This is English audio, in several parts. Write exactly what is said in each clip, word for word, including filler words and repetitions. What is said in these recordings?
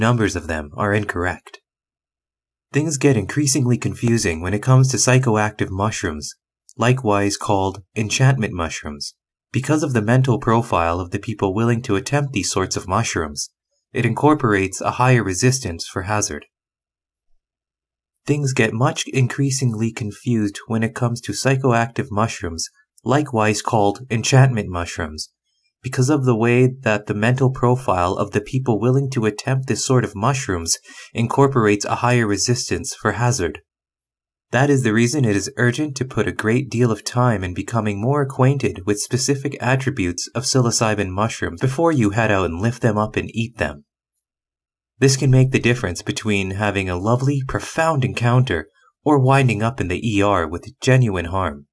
numbers of them are incorrect. Things get increasingly confusing when it comes to psychoactive mushrooms, likewise called enchantment mushrooms. Because of the mental profile of the people willing to attempt these sorts of mushrooms, it incorporates a higher resistance for hazard. Things get much increasingly confused when it comes to psychoactive mushrooms, likewise called enchantment mushrooms, because of the way that the mental profile of the people willing to attempt this sort of mushrooms incorporates a higher resistance for hazard. That is the reason it is urgent to put a great deal of time in becoming more acquainted with specific attributes of psilocybin mushrooms before you head out and lift them up and eat them. This can make the difference between having a lovely, profound encounter or winding up in the E R with genuine harm.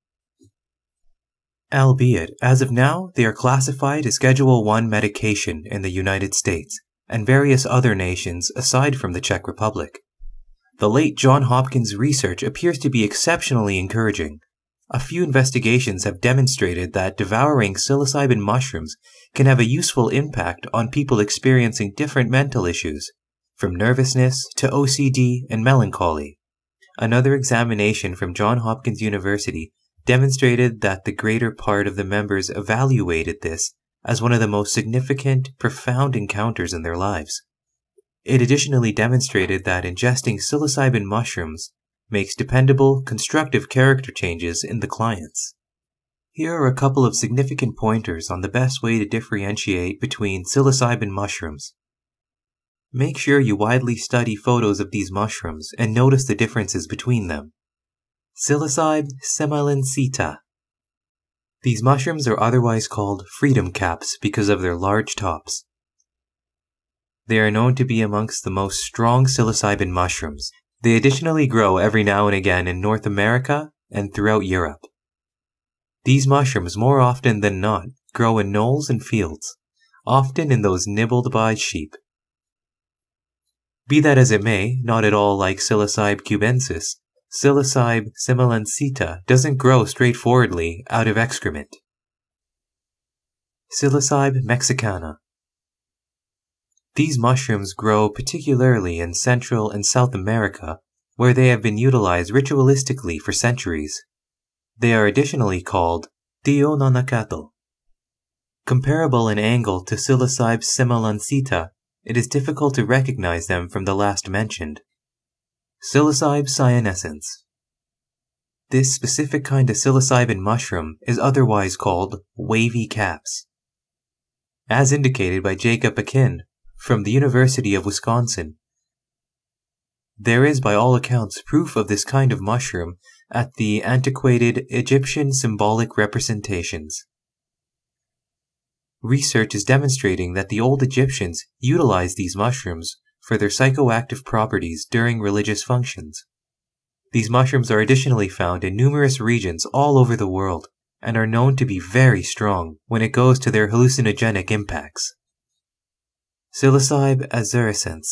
Albeit, as of now, they are classified as Schedule one medication in the United States and various other nations aside from the Czech Republic. The late John Hopkins research appears to be exceptionally encouraging. A few investigations have demonstrated that devouring psilocybin mushrooms can have a useful impact on people experiencing different mental issues, from nervousness to O C D and melancholy. Another examination from Johns Hopkins University demonstrated that the greater part of the members evaluated this as one of the most significant, profound encounters in their lives. It additionally demonstrated that ingesting psilocybin mushrooms makes dependable, constructive character changes in the clients. Here are a couple of significant pointers on the best way to differentiate between psilocybin mushrooms. Make sure you widely study photos of these mushrooms and notice the differences between them. Psilocybe semilanceta. These mushrooms are otherwise called freedom caps because of their large tops. They are known to be amongst the most strong psilocybin mushrooms. They additionally grow every now and again in North America and throughout Europe. These mushrooms, more often than not, grow in knolls and fields, often in those nibbled by sheep. Be that as it may, not at all like Psilocybe cubensis, Psilocybe semilanceta doesn't grow straightforwardly out of excrement. Psilocybe mexicana. These mushrooms grow particularly in Central and South America, where they have been utilized ritualistically for centuries. They are additionally called Tiononacatl. Comparable in angle to Psilocybe semilanceta, it is difficult to recognize them from the last mentioned. Psilocybe cyanescens. This specific kind of psilocybin mushroom is otherwise called wavy caps. As indicated by Jacob Akin from the University of Wisconsin, there is by all accounts proof of this kind of mushroom at the antiquated Egyptian symbolic representations. Research is demonstrating that the old Egyptians utilized these mushrooms for their psychoactive properties during religious functions. These mushrooms are additionally found in numerous regions all over the world and are known to be very strong when it goes to their hallucinogenic impacts. Psilocybe azurescens.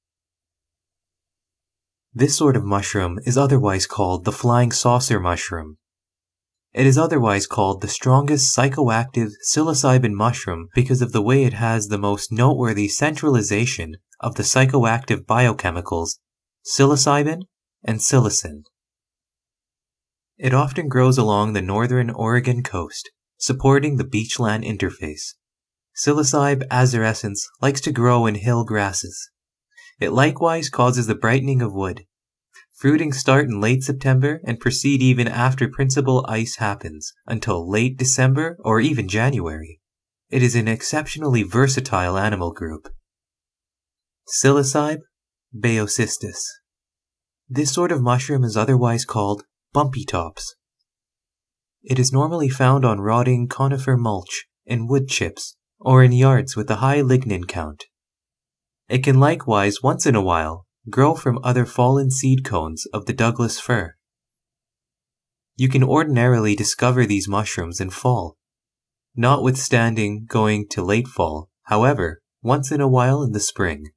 This sort of mushroom is otherwise called the flying saucer mushroom. It is otherwise called the strongest psychoactive psilocybin mushroom because of the way it has the most noteworthy centralization of the psychoactive biochemicals psilocybin and psilocin. It often grows along the northern Oregon coast, supporting the beachland interface. Psilocybe azurescens likes to grow in hill grasses. It likewise causes the brightening of wood. Fruiting start in late September and proceed even after principal ice happens until late December or even January. It is an exceptionally versatile animal group. Psilocybe baeocystis. This sort of mushroom is otherwise called bumpy tops. It is normally found on rotting conifer mulch, in wood chips, or in yards with a high lignin count. It can likewise, once in a while, grow from other fallen seed cones of the Douglas fir. You can ordinarily discover these mushrooms in fall, notwithstanding going to late fall, however, once in a while in the spring.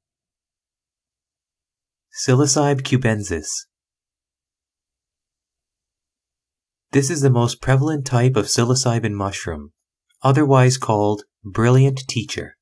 Psilocybe cubensis. This is the most prevalent type of psilocybin mushroom, otherwise called brilliant teacher.